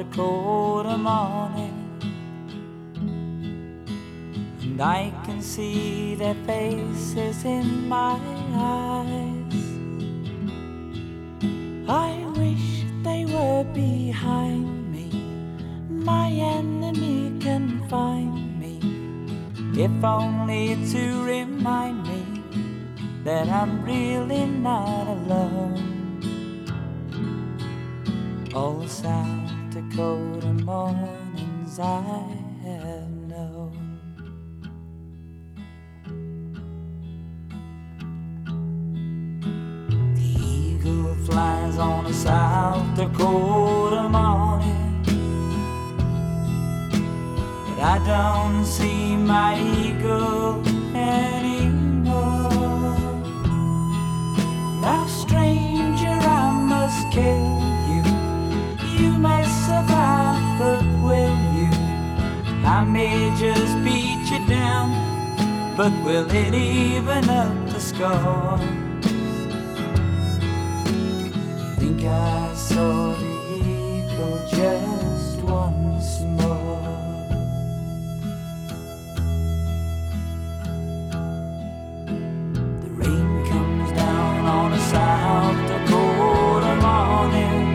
Dakota morning, and I can see their faces in my eyes. I wish they were behind me, my enemy can find me, if only to remind me that I'm really not alone. All South Dakota mornings I have known. The eagle flies on a South Dakota morning, but I don't see my eagle anymore. Now stranger, I must kill you. You may survive, but will you? I may just beat you down, but will it even up the score? Think I saw the eagle just once more. The rain comes down on a South Dakota morning,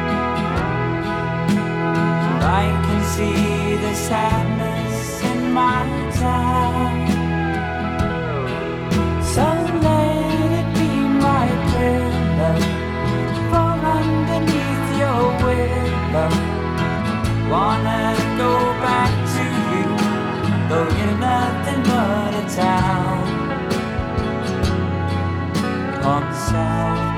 I can see the sadness in my town. So let it be my prayer, love, for underneath your willow, wanna go back to you, though you're nothing but a town on the South